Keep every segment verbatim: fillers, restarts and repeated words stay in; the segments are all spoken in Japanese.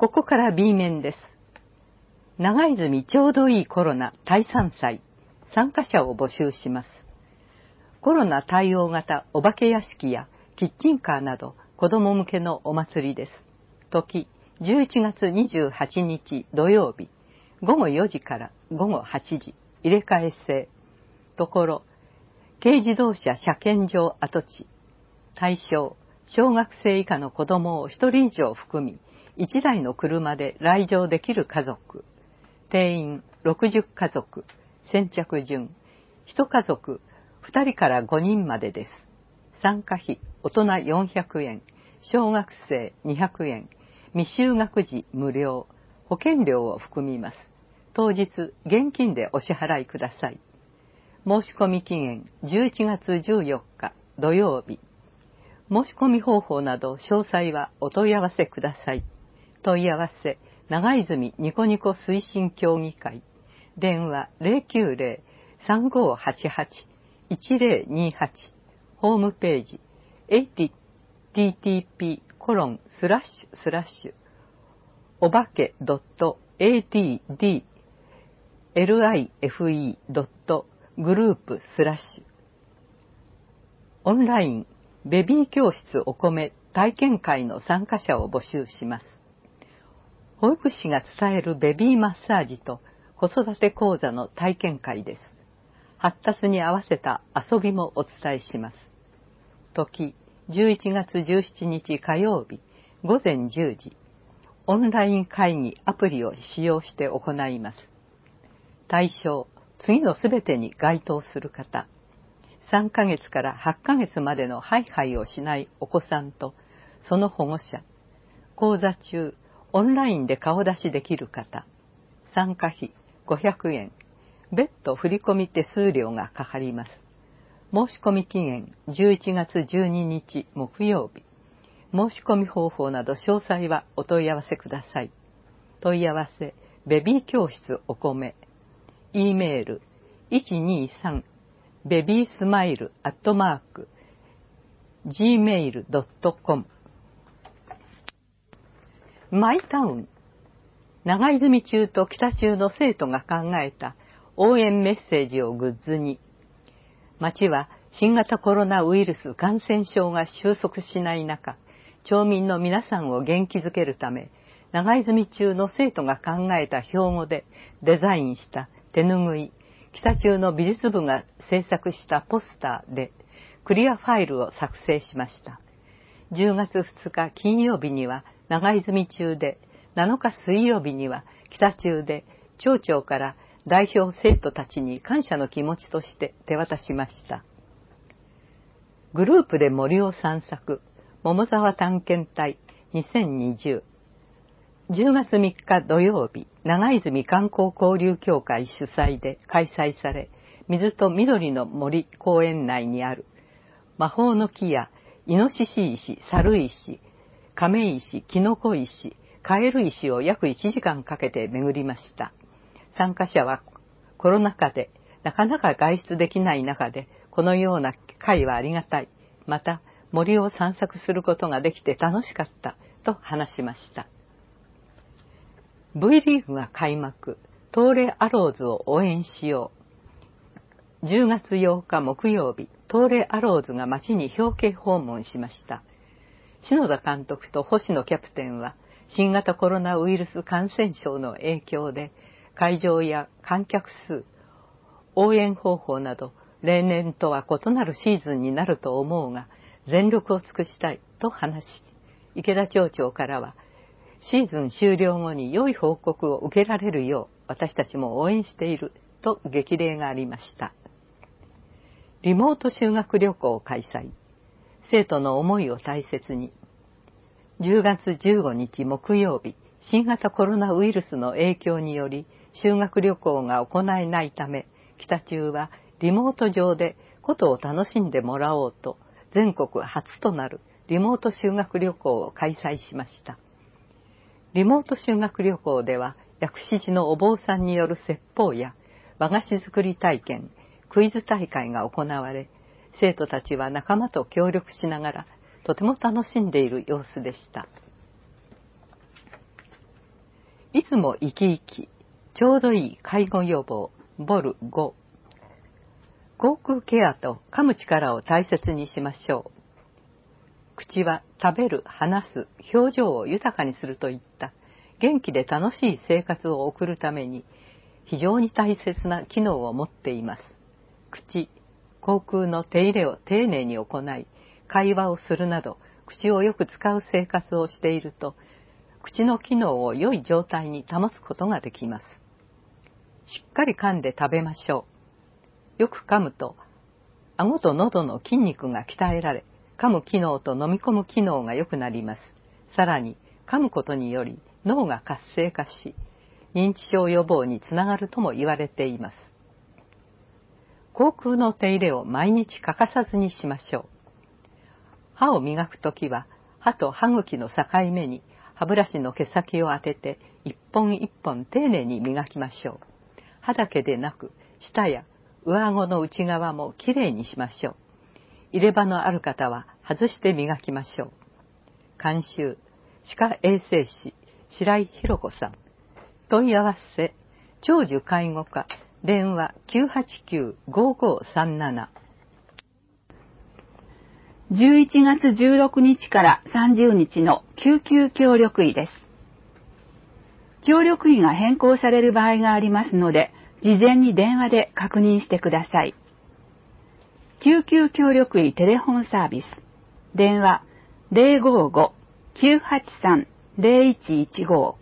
ここから B 面です。長泉ちょうどいいコロナ対さん祭、参加者を募集します。コロナ対応型お化け屋敷やキッチンカーなど子供向けのお祭りです。時、じゅういちがつにじゅうはちにち土曜日、ごごよじからごごはちじ、入れ替え制。ところ、軽自動車車検場跡地。対象、小学生以下の子供をひとり以上含み、いちだいの車で来場できる家族。定員ろくじゅっかぞく。先着順。いち家族ふたりからごにんまでです。参加費、大人よんひゃくえん、小学生にひゃくえん、未就学児無料、保険料を含みます。当日、現金でお支払いください。申し込み期限じゅういちがつじゅうよっか土曜日。申し込み方法など詳細はお問い合わせください。問い合わせ、長泉ニコニコ推進協議会。電話 ゼロきゅうゼロ さんごはちはち いちゼロにはち。ホームページ、エイチティーティーピーコロンスラッシュスラッシュおばけ ドットエーティーディーエルアイエフイー ドットグループスラッシュオンラインベビー教室お米体験会の参加者を募集します。保育士が伝えるベビーマッサージと子育て講座の体験会です。発達に合わせた遊びもお伝えします。時、じゅういちがつじゅうしちにち火曜日、ごぜんじゅうじ。オンライン会議アプリを使用して行います。対象、次のすべてに該当する方。さんかげつからはちかげつまでのハイハイをしないお子さんとその保護者。講座中、オンラインで顔出しできる方。参加費ごひゃくえん。別途振込手数料がかかります。申し込み期限じゅういちがつじゅうににち木曜日。申し込み方法など詳細はお問い合わせください。問い合わせ、ベビー教室お米。E メール、いちにさんベビースマイルアットマーク ジーメールドットコム。 マイタウン。長泉中と北中の生徒が考えた応援メッセージをグッズに。町は新型コロナウイルス感染症が収束しない中、町民の皆さんを元気づけるため、長泉中の生徒が考えた標語でデザインした手ぬぐい、北中の美術部が制作したポスターでクリアファイルを作成しました。じゅうがつふつか金曜日には長泉中で、なのか水曜日には北中で、町長から代表生徒たちに感謝の気持ちとして手渡しました。グループで森を散策、桃沢探検隊にせんにじゅう。じゅうがつみっか土曜日、長泉観光交流協会主催で開催され、水と緑の森公園内にある魔法の木やイノシシ石、猿石、亀石、キノコ石、カエル石を約いちじかんかけて巡りました。参加者はコロナ禍でなかなか外出できない中で、このような会はありがたい。また森を散策することができて楽しかったと話しました。V リーグが開幕、東レアローズを応援しよう。じゅうがつようか木曜日、東レアローズが町に表敬訪問しました。篠田監督と星野キャプテンは、新型コロナウイルス感染症の影響で、会場や観客数、応援方法など、例年とは異なるシーズンになると思うが、全力を尽くしたいと話し、池田町長からは、シーズン終了後に良い報告を受けられるよう私たちも応援していると激励がありました。リモート修学旅行を開催。生徒の思いを大切に。じゅうがつじゅうごにち木曜日、新型コロナウイルスの影響により修学旅行が行えないため、北中はリモート上でことを楽しんでもらおうと全国初となるリモート修学旅行を開催しました。リモート修学旅行では、薬師寺のお坊さんによる説法や和菓子作り体験、クイズ大会が行われ、生徒たちは仲間と協力しながらとても楽しんでいる様子でした。 いつも生き生き、ちょうどいい介護予防、ボルご。口腔ケアと噛む力を大切にしましょう。口は食べる、話す、表情を豊かにするといった元気で楽しい生活を送るために非常に大切な機能を持っています。口、口腔の手入れを丁寧に行い、会話をするなど口をよく使う生活をしていると、口の機能を良い状態に保つことができます。しっかり噛んで食べましょう。よく噛むと、顎と喉の筋肉が鍛えられ、噛む機能と飲み込む機能が良くなります。さらに、噛むことにより脳が活性化し、認知症予防につながるとも言われています。口腔の手入れを毎日欠かさずにしましょう。歯を磨くときは、歯と歯茎の境目に歯ブラシの毛先を当てて一本一本丁寧に磨きましょう。歯だけでなく、舌や上顎の内側もきれいにしましょう。入れ歯のある方は外して磨きましょう。監修、歯科衛生士、白井弘子さん。問い合わせ、長寿介護課、電話 きゅうはちきゅう ごーごーさんなな。 じゅういちがつじゅうろくにちからさんじゅうにちの救急協力医です。協力医が変更される場合がありますので、事前に電話で確認してください。救急協力医テレホンサービス。電話 ゼロごーごー きゅうはちさん ゼロいちいちご。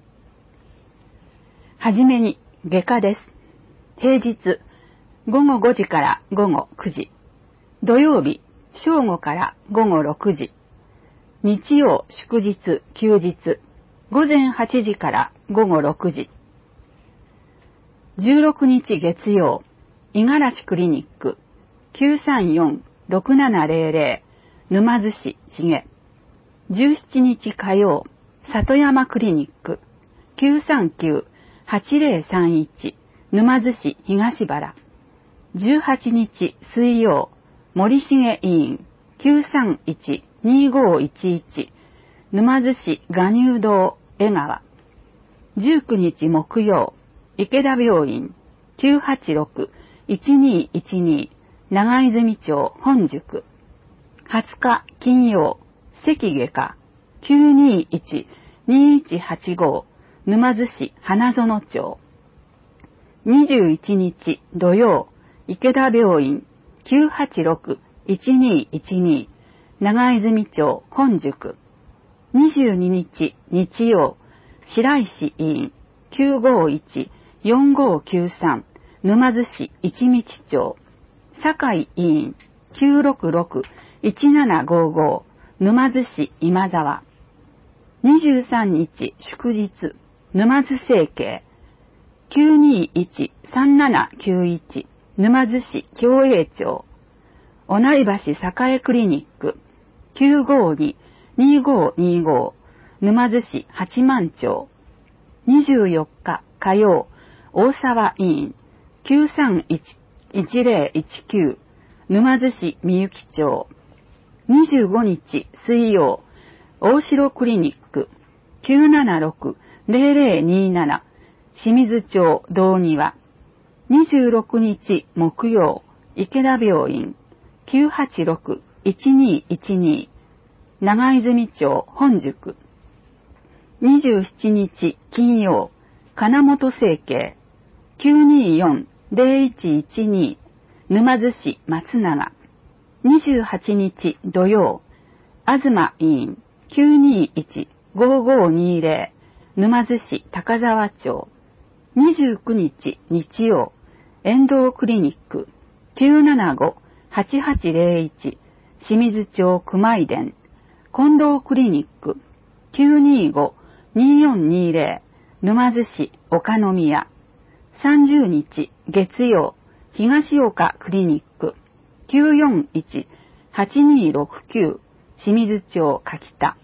はじめに外科です。平日ごごごじからごごくじ。土曜日正午からごごろくじ。日曜祝日休日午前はちじからごごろくじ。じゅうろくにち月曜、五十嵐クリニック きゅうさんよん ろくななゼロゼロ 沼津市重。じゅうしちにち火曜、里山クリニック きゅうさんきゅう はちゼロさんいち 沼津市東原。じゅうはちにち水曜、森重医院 きゅうさんいち にごいちいち 沼津市賀入堂江川。じゅうくにち木曜、池田病院 きゅうはちろく いちにいちに 長泉町本宿。はつか金曜、関外科 きゅうにいち にいちはちご 沼津市花園町。にじゅういちにち土曜、池田病院 きゅうはちろく いちにいちに 長泉町本宿。にじゅうににち日曜、白石医院 きゅうごいち よんごきゅうさん 沼津市一道町。堺医院 きゅうろくろく いちななごご 沼津市今沢。にじゅうさんにち祝日、沼津整形 きゅうにいち さんななきゅういち 沼津市共栄町。御成橋栄クリニック きゅうごに にごにご 沼津市八幡町。にじゅうよっか火曜、大沢医院 きゅうさんいち いちゼロいちきゅう 沼津市みゆき町。にじゅうごにち水曜、大城クリニック きゅうななろく ゼロゼロになな 清水町道庭。にじゅうろくにち木曜、池田病院 きゅうはちろく いちにいちに 長泉町本宿。にじゅうしちにち金曜、金本整形 きゅうによん ゼロいちいちに 沼津市松永。にじゅうはちにち土曜、東医院 きゅうにいち ごごにゼロ 沼津市高沢町。にじゅうくにち日曜、遠藤クリニック きゅうななご はちはちゼロいち 清水町熊井田。近藤クリニック きゅうにご によんにゼロ 沼津市岡宮。さんじゅうにち月曜、東岡クリニック きゅうよんいち はちにろくきゅう 清水町柿田。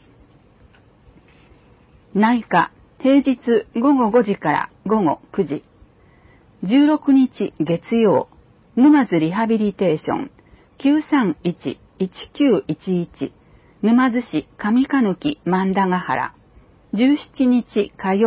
内科、平日ごごごじからごごくじ。じゅうろくにち月曜、沼津リハビリテーション きゅうさんいち いちきゅういちいち 沼津市上鹿貫万田ヶ原。じゅうしちにち火曜、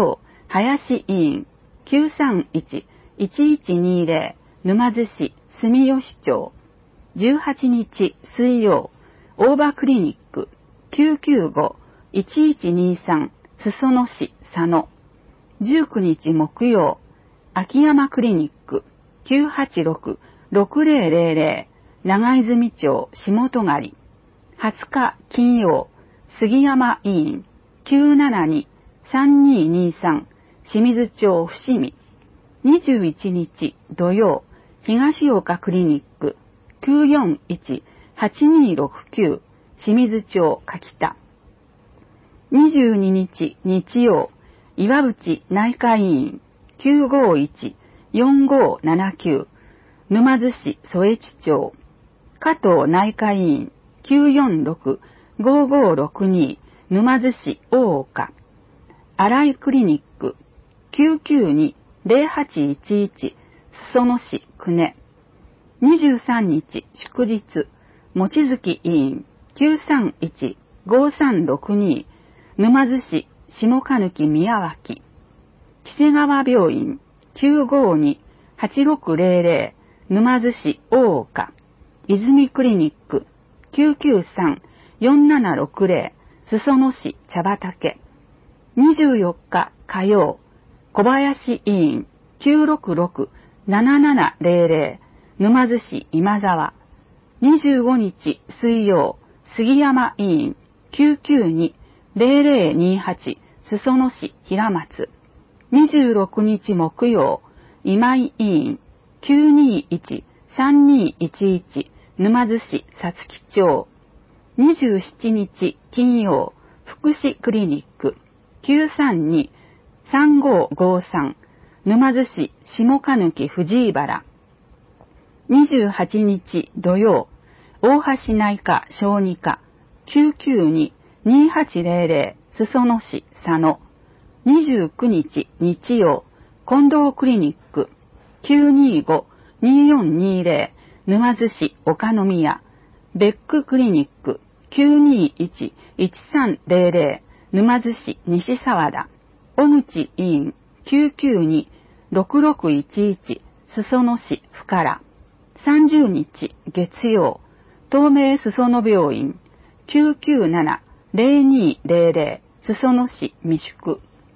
林委員 きゅうさんいち いちいちにゼロ 沼津市住吉町。じゅうはちにち水曜、大場クリニック きゅうきゅうご いちいちにさん 裾野市佐野。じゅうくにち木曜、秋山クリニック きゅうはちろく ろくぜろぜろぜろ 長泉町下戸狩。はつか金曜、杉山委員 きゅうななに さんににさん 清水町伏見。にじゅういちにち土曜、東岡クリニックきゅうよんいち はちにろくきゅう 清水町柿田。にじゅうににち日曜、岩渕内科医院 きゅうごいち よんごななきゅう 沼津市添地町。加藤内科医院 きゅうよんろく ごごろくに 沼津市大岡。新井クリニック きゅうきゅうに ゼロはちいちいち 裾野市久根。にじゅうさんにち祝日、望月委員 きゅうさんいち ごさんろくに 沼津市下鹿貫宮脇。木瀬川病院 きゅうごに はちろくぜろぜろ 沼津市大岡。泉クリニック きゅうきゅうさん よんななろくぜろ 裾野市茶畑。にじゅうよっか火曜、小林委員 きゅうろくろく ななななぜろぜろ 沼津市今沢。にじゅうごにち水曜、杉山委員 きゅうきゅうに ぜろぜろにはち 裾野市平松。にじゅうろくにち木曜、今井委員 きゅうにいち さんにいちいち 沼津市さつき町。にじゅうしちにち金曜、福祉クリニック きゅうさんに さんごごさん 沼津市下鹿貫藤井原。にじゅうはちにち土曜、大橋内科小児科 きゅうきゅうに にはちぜろぜろ 裾野市佐野。にじゅうくにち日曜、近藤クリニック きゅうにご によんにぜろ 沼津市岡宮。ベッククリニック きゅうにいち いちさんぜろぜろ 沼津市西沢田。小口委員 きゅうきゅうに ろくろくいちいち 裾野市深良。さんじゅうにち月曜、東名裾野病院 きゅうきゅうなな ぜろにぜろぜろ 裾野市未宿。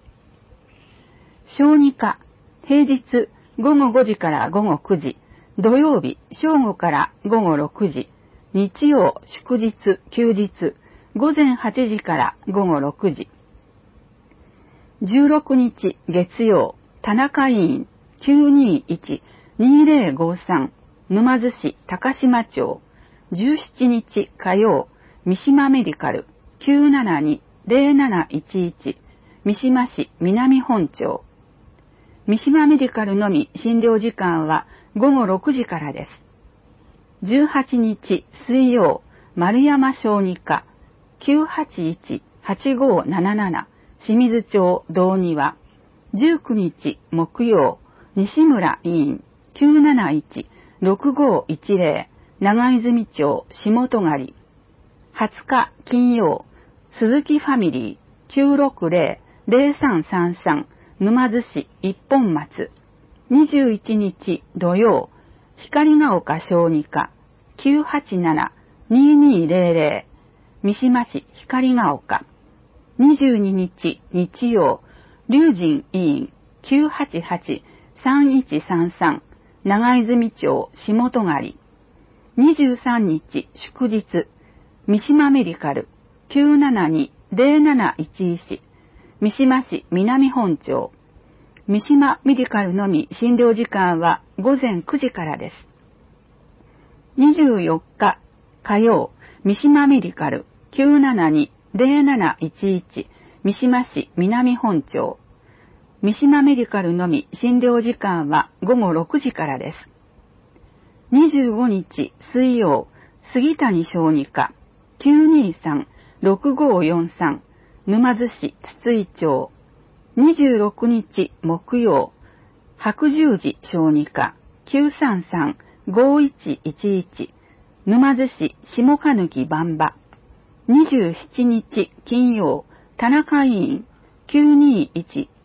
小児科、平日ごごごじからごごくじ、土曜日正午からごごろくじ、日曜祝日休日午前はちじからごごろくじ。じゅうろくにち月曜、田中委員 きゅうにいち にぜろごさん 沼津市高島町。じゅうしちにち火曜、三島メディカル きゅうななに ぜろなないちいち 三島市南本町。三島メディカルのみ診療時間はごごろくじからです。じゅうはちにち水曜、丸山小児科 きゅうはちいち はちごなななな 清水町道庭。じゅうくにち木曜、西村委員 きゅうなないち ろくごいちぜろ 長泉町下戸狩。はつか金曜、鈴木ファミリー きゅうろくぜろ ぜろさんさんさん 沼津市一本松。にじゅういちにち土曜、光が丘小児科 きゅうはちなな ににぜろぜろ 三島市光が丘。にじゅうににち日曜、龍神委員 きゅうはちはち さんいちさんさん 長泉町下戸狩。にじゅうさんにち祝日、三島メディカル きゅうななに ぜろなないちいち 三島市南本町。三島メディカルのみ診療時間はごぜんくじからです。にじゅうよっか火曜、三島メディカル きゅうななに ぜろなないちいち 三島市南本町。三島メディカルのみ診療時間はごごろくじからです。にじゅうごにち水曜、杉谷小児科 きゅうにさん ろくごよんさん 沼津市筒井町。にじゅうろくにち木曜、白十字小児科 きゅうさんさん ごいちいちいち 沼津市下鹿貫番場。にじゅうしちにち金曜、田中委員 きゅうにいち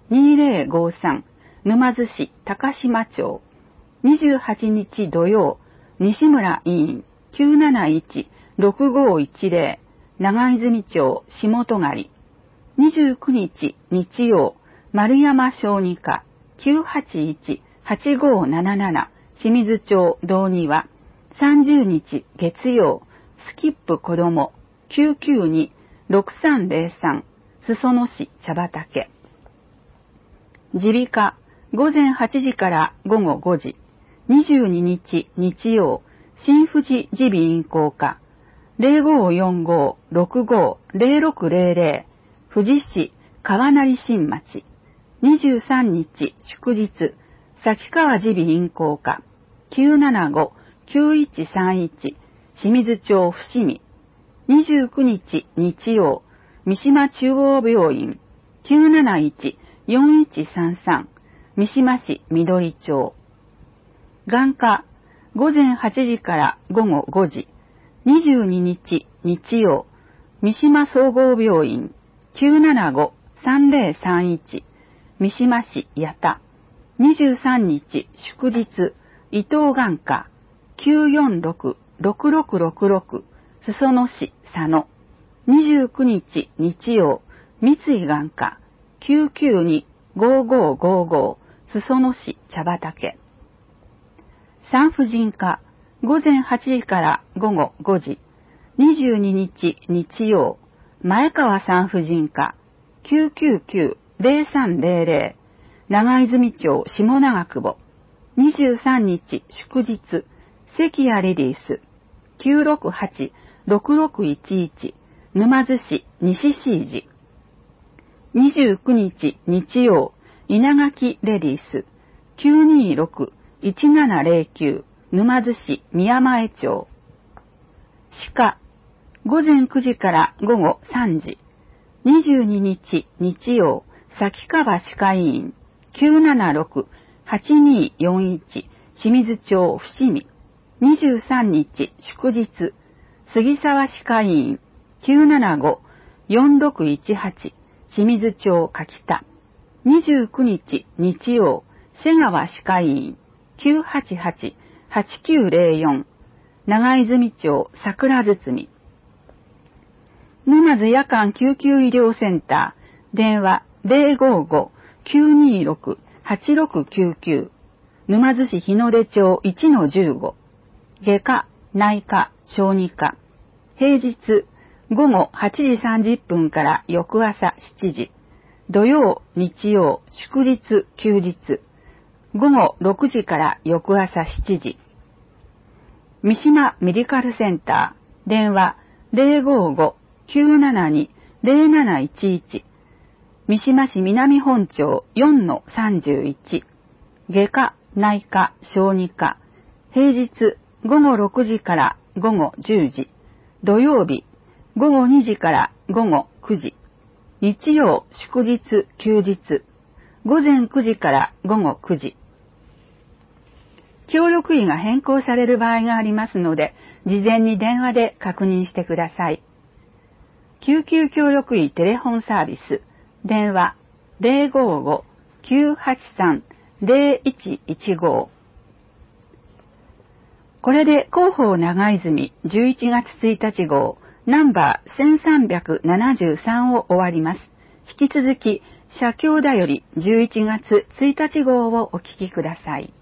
にせんごじゅうさん沼津市高島町にじゅうはちにち土曜西村委員 きゅうなないちろくごいちぜろ 長泉町下戸狩にじゅうくにち日曜丸山小児科 きゅうはちいちはちごなななな 清水町道庭さんじゅうにち月曜スキップ子ども きゅうきゅうにろくさんぜろさん 裾野市茶畑耳鼻科午前はちじから午後ごじにじゅうににち日曜新富士耳鼻咽喉科 ゼロごよんごろくごゼロろくゼロゼロ 富士市川成新町にじゅうさんにち祝日崎川耳鼻咽喉科 きゅうななごきゅういちさんいち 清水町伏見にじゅうくにち日曜三島中央病院 きゅうなないちよんいちさんさん 三島市緑町眼科午前はちじから午後ごじにじゅうににち日曜三島総合病院 きゅうななごさんぜろさんいち 三島市八田にじゅうさんにち祝日伊東眼科 きゅうよんろくろくろくろくろく 裾野市佐野にじゅうくにち日曜三井眼科 きゅうきゅうにごごごご 裾野市茶畑産婦人科午前はちじから午後ごじにじゅうににち日曜前川産婦人科 きゅうきゅうきゅうぜろさんぜろぜろ 長泉町下長久保にじゅうさんにち祝日関谷レディース きゅうろくはちろくろくいちいち 沼津市西椎寺にじゅうくにち日曜稲垣レディース きゅうにろくいちななぜろきゅう 沼津市宮前町歯科午前くじから午後さんじにじゅうににち日曜崎川歯科医院 きゅうななろくはちによんいち 清水町伏見にじゅうさんにち祝日杉沢歯科医院 きゅうななごよんろくいちはち 清水町柿田にじゅうくにち日曜瀬川歯科医院 きゅうはちはちはちきゅうぜろよん 長泉町桜堤沼津夜間救急医療センター電話 ゼロごごきゅうにろくはちろくきゅうきゅう 沼津市日の出町 いちのじゅうご 外科内科小児科平日午後はちじさんじゅっぷんから翌朝しちじ土曜日曜祝日休日午後ろくじから翌朝しちじ三島メディカルセンター電話 ゼロごごきゅうななにぜろなないちいち 三島市南本町 よんのさんじゅういち 外科内科小児科平日午後ろくじから午後じゅうじ土曜日午後にじから午後くじ日曜祝日休日午前くじから午後くじ協力医が変更される場合がありますので事前に電話で確認してください。救急協力医テレフォンサービス電話 ゼロごごきゅうはちさんぜろいちいちご これで広報長泉じゅういちがつついたち号ナンバーせんさんびゃくななじゅうさんを終わります。引き続き社協だよりじゅういちがつついたち号をお聞きください。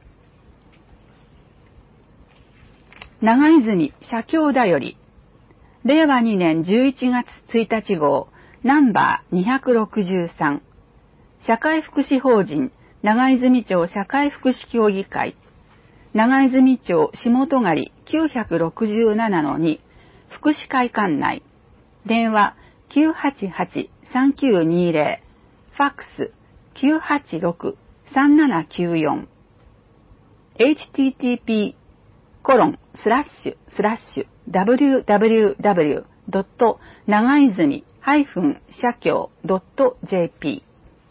長泉社協だよりれいわにねんじゅういちがつついたち号ナンバーにひゃくろくじゅうさん社会福祉法人長泉町社会福祉協議会長泉町下戸狩 きゅうろくななのに 福祉会館内電話 きゅうはちはちさんきゅうにぜろ ファックス きゅうはちろくさんななきゅうよん エイチティーティーピー コロンスラッシュスラッシュ ダブリューダブリューダブリュー ドット 長泉社協 ドット ジェーピ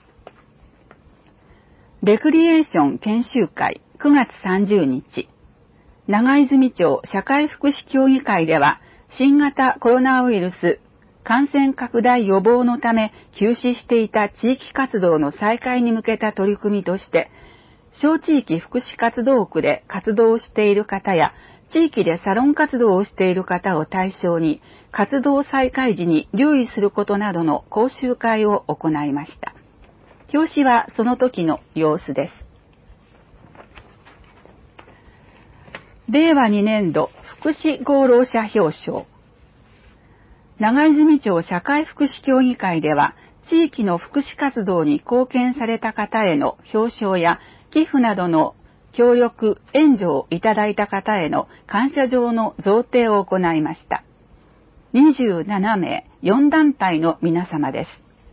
ー レクリエーション研修会くがつさんじゅうにち長泉町社会福祉協議会では新型コロナウイルス感染拡大予防のため休止していた地域活動の再開に向けた取り組みとして、小地域福祉活動区で活動をしている方や、地域でサロン活動をしている方を対象に、活動再開時に留意することなどの講習会を行いました。表紙はその時の様子です。れいわにねんど福祉功労者表彰。長泉町社会福祉協議会では、地域の福祉活動に貢献された方への表彰や寄付などの協力、援助をいただいた方への感謝状の贈呈を行いました。にじゅうななめい、よんだんたいの皆様です。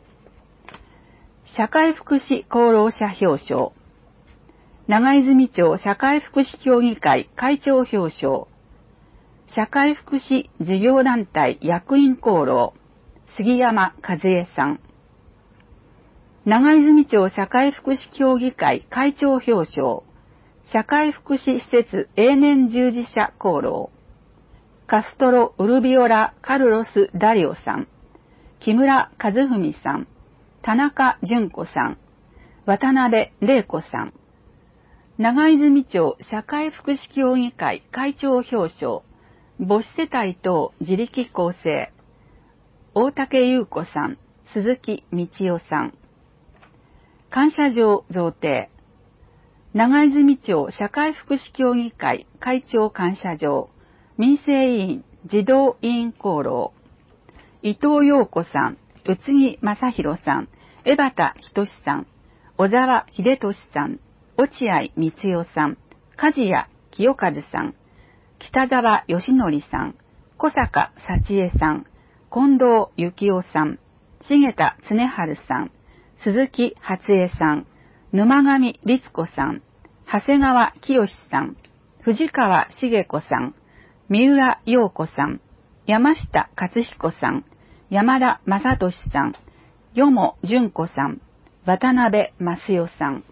社会福祉功労者表彰。長泉町社会福祉協議会会長表彰。社会福祉事業団体役員功労、杉山和恵さん。長泉町社会福祉協議会会長表彰。社会福祉施設永年従事者功労、カストロ・ウルビオラ・カルロス・ダリオさん、木村和文さん、田中純子さん、渡辺玲子さん。長泉町社会福祉協議会会長表彰、母子世帯等自力更生、大竹優子さん、鈴木道夫さん。感謝状贈呈。長泉町社会福祉協議会会長感謝状、民生委員児童委員功労、伊藤陽子さん、宇津木正弘さん、江端仁さん、小沢秀俊さん、落合光代さん、梶谷清和さん、北沢義則さん、小坂幸恵さん、近藤幸雄さん、重田恒春さん、鈴木初江さん、沼上律子さん、長谷川清さん、藤川茂子さん、三浦陽子さん、山下勝彦さん、山田正俊さん、よも純子さん、渡辺正代さん。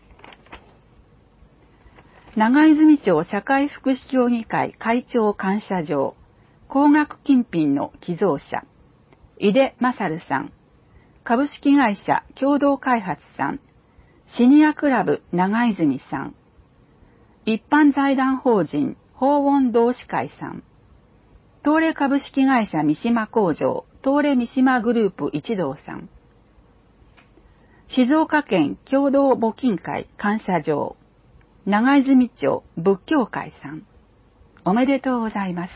長泉町社会福祉協議会会長感謝状、高額金品の寄贈者、井出勝さん、株式会社共同開発さん、シニアクラブ長泉さん、一般財団法人法恩同志会さん、東レ株式会社三島工場東レ三島グループ一同さん、静岡県共同募金会感謝状、長泉町仏教会さん、おめでとうございます。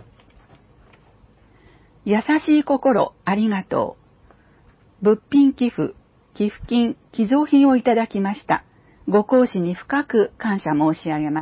優しい心ありがとう。物品寄付、寄付金、寄贈品をいただきました。ご講師に深く感謝申し上げます。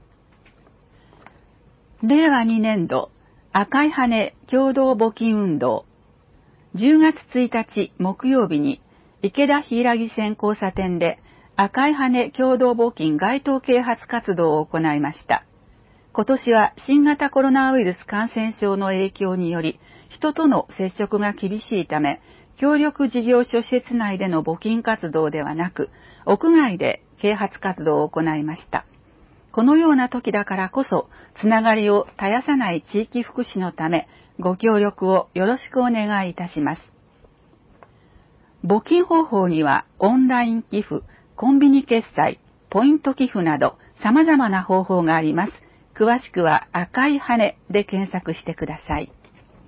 れいわにねんど赤い羽共同募金運動。じゅうがつついたち木曜日に池田柊線交差点で赤い羽共同募金街頭啓発活動を行いました。今年は新型コロナウイルス感染症の影響により人との接触が厳しいため、協力事業所施設内での募金活動ではなく、屋外で啓発活動を行いました。このような時だからこそ、つながりを絶やさない地域福祉のため、ご協力をよろしくお願いいたします。募金方法には、オンライン寄付、コンビニ決済、ポイント寄付など様々な方法があります。詳しくは赤い羽で検索してください。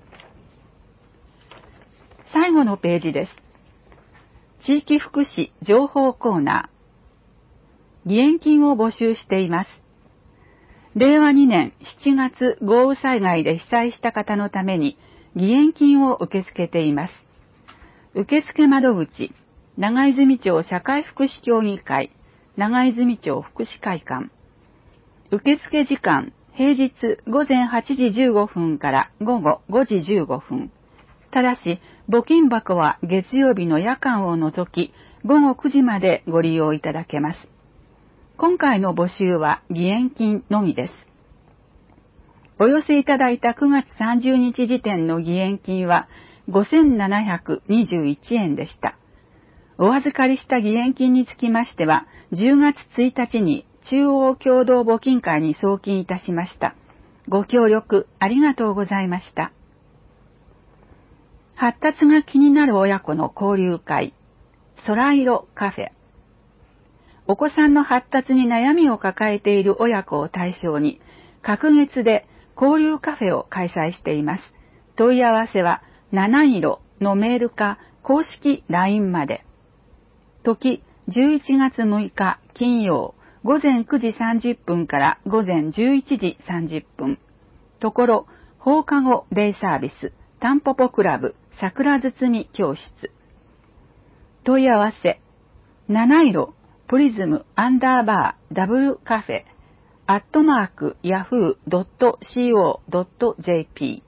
最後のページです。地域福祉情報コーナー。義援金を募集しています。れいわにねんしちがつ豪雨災害で被災した方のために義援金を受け付けています。受付窓口、長泉町社会福祉協議会、長泉町福祉会館。受付時間、平日ごぜんはちじじゅうごふんからごごごじじゅうごふん。ただし、募金箱は月曜日の夜間を除き、ごごくじまでご利用いただけます。今回の募集は義援金のみです。お寄せいただいたくがつさんじゅうにち時点の義援金はごせんななひゃくにじゅういちえんでした。お預かりした義援金につきましては、じゅうがつついたちに中央共同募金会に送金いたしました。ご協力ありがとうございました。 発達が気になる親子の交流会、空色カフェ。お子さんの発達に悩みを抱えている親子を対象に、隔月で交流カフェを開催しています。問い合わせは、七色のメールか公式 ライン まで。時、じゅういちがつむいか金曜、ごぜんくじさんじゅっぷんからごぜんじゅういちじさんじゅっぷん。ところ、放課後デイサービス、タンポポクラブ、桜包み教室。問い合わせ、七色、プリズム、アンダーバー、ダブルカフェ、アットマーク、ヤフードットシーオードットジェーピ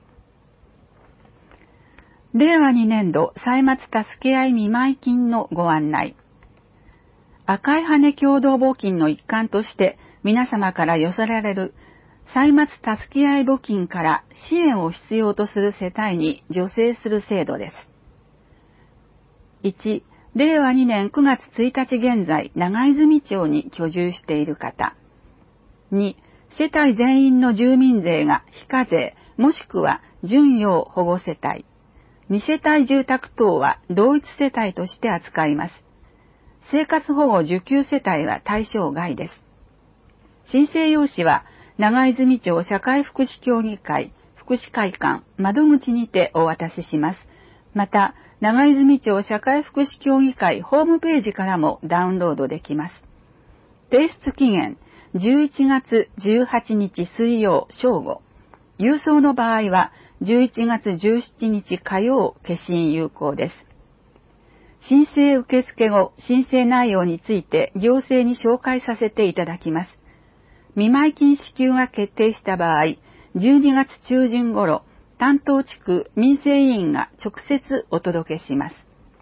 ー。れいわにねんど歳末助け合い見舞金のご案内。赤い羽共同募金の一環として皆様から寄せられる歳末助け合い募金から支援を必要とする世帯に助成する制度です。いち、れいわにねんくがつついたち現在長泉町に居住している方。に、世帯全員の住民税が非課税もしくは準用保護世帯。に世帯住宅等は同一世帯として扱います。生活保護受給世帯は対象外です。申請用紙は長泉町社会福祉協議会福祉会館窓口にてお渡しします。また、長泉町社会福祉協議会ホームページからもダウンロードできます。提出期限じゅういちがつじゅうはちにち水曜正午。郵送の場合はじゅういちがつじゅうしちにち火曜消印有効です。申請受付後、申請内容について行政に紹介させていただきます。見舞金支給が決定した場合、じゅうにがつちゅうじゅん頃、担当地区民生委員が直接お届けします。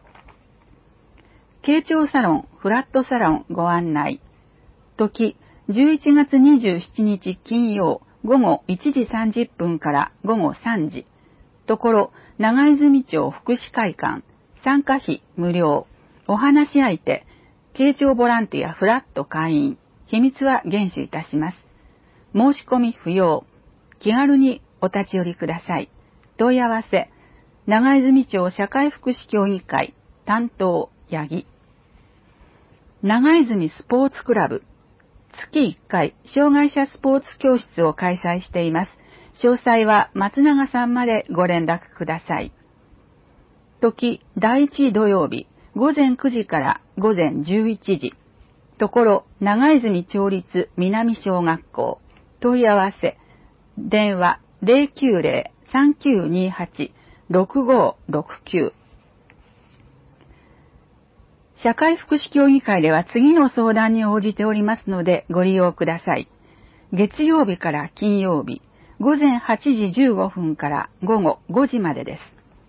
慶長サロン、フラットサロンご案内。時、じゅういちがつにじゅうしちにち金曜、ごごいちじさんじゅっぷんからごごさんじ。ところ、長泉町福祉会館。参加費無料。お話し相手。慶長ボランティアフラット会員。秘密は厳守いたします。申し込み不要。気軽にお立ち寄りください。問い合わせ。長泉町社会福祉協議会。担当、八木。長泉スポーツクラブ。月いっかい、障害者スポーツ教室を開催しています。詳細は松永さんまでご連絡ください。時、だいいち土曜日、ごぜんくじからごぜんじゅういちじ。ところ、長泉町立南小学校。問い合わせ。電話 ゼロきゅうゼロ さんきゅうにはち ろくごろくきゅう。社会福祉協議会では次の相談に応じておりますのでご利用ください。月曜日から金曜日、ごぜんはちじじゅうごふんからごごごじまでです。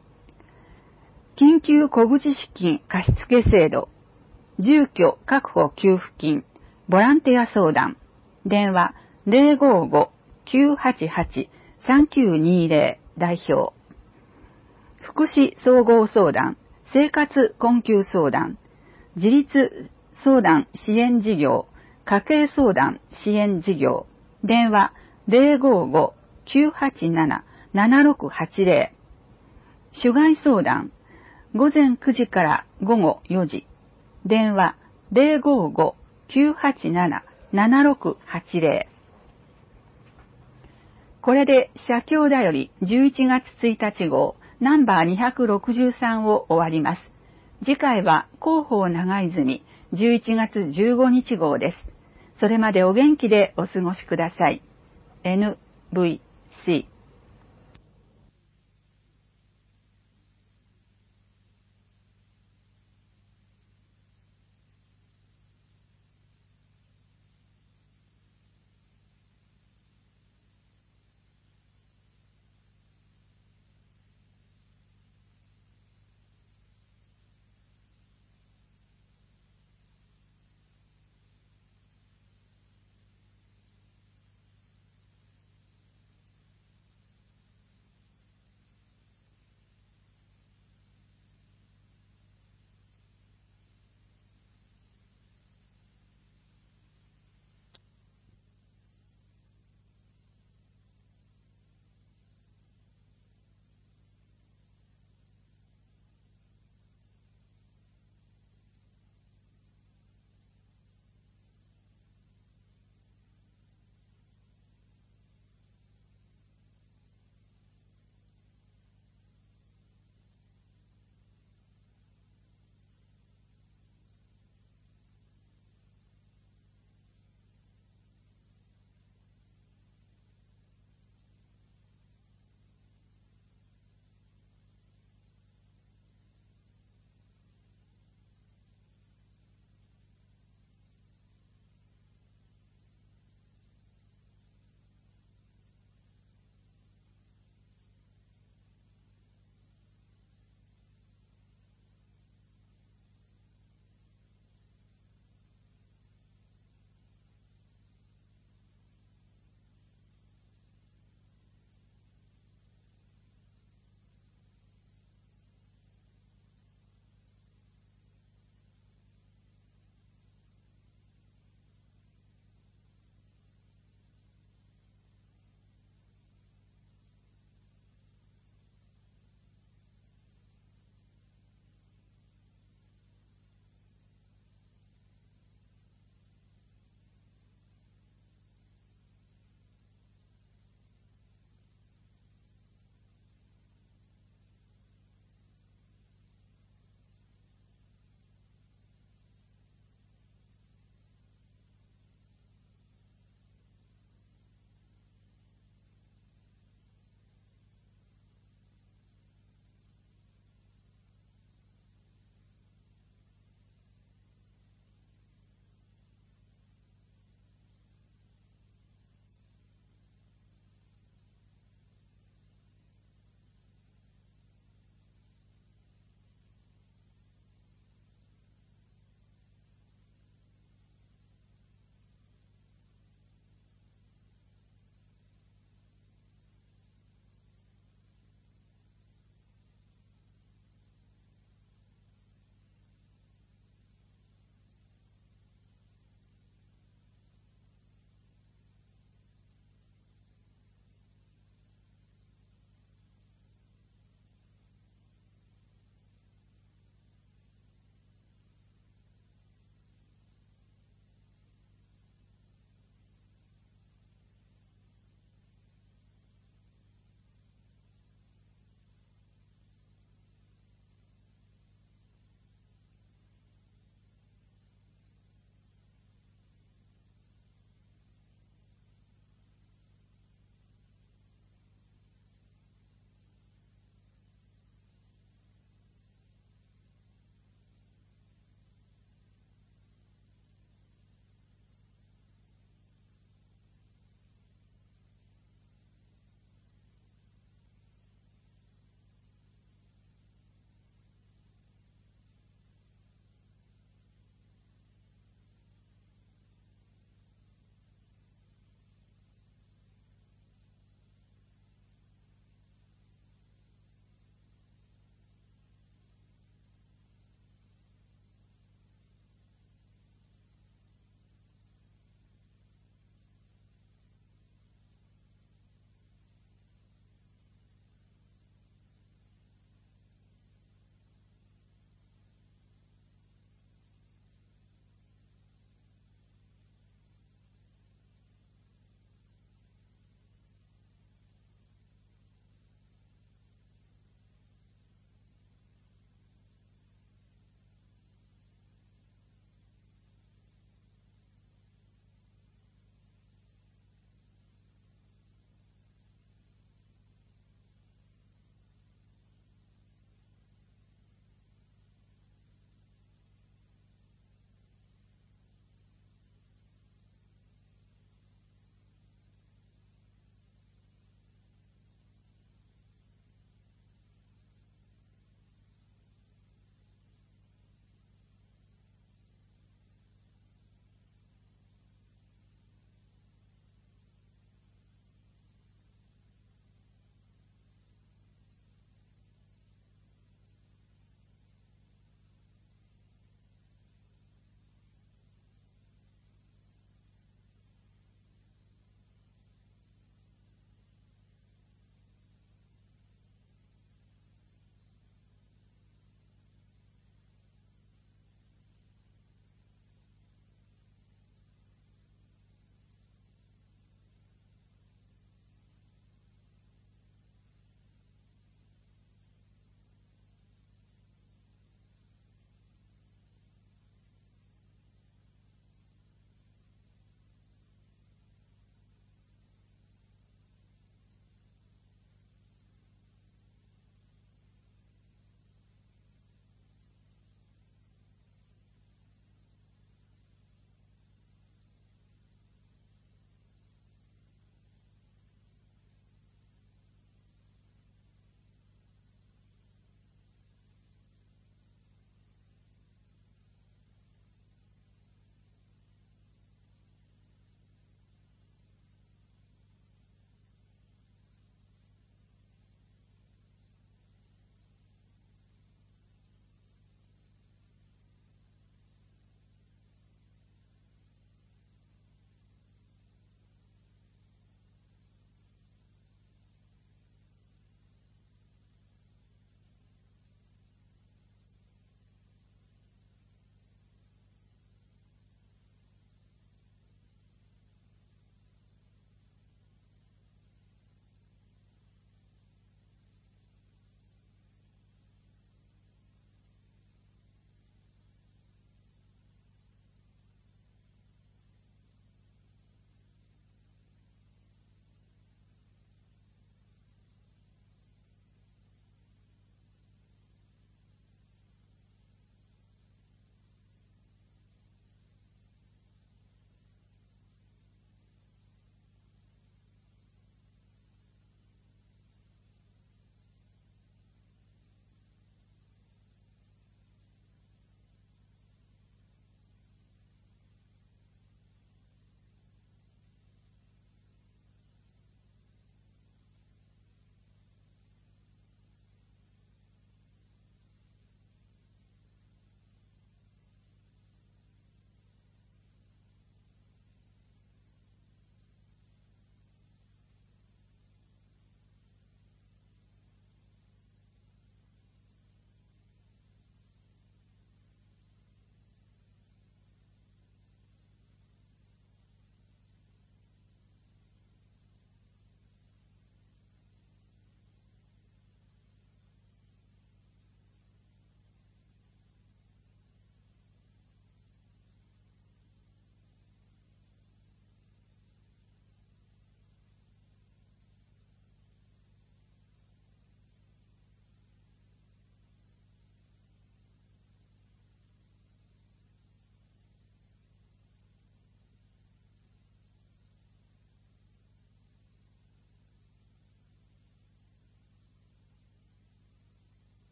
緊急小口資金貸付制度、住居確保給付金、ボランティア相談、電話 ゼロごご きゅうはちはち さんきゅうにゼロ 代表、福祉総合相談、生活困窮相談、自立相談支援事業、家計相談支援事業、電話 ゼロごご きゅうはちなな ななろくはちゼロ、主害相談、ごぜんくじからごごよじ、電話 ゼロごご きゅうはちなな ななろくはちゼロ。これで社協だよりじゅういちがつついたち号ナンバーにひゃくろくじゅうさんを終わります。次回は広報長泉じゅういちがつじゅうごにち号です。それまでお元気でお過ごしください。エヌブイシー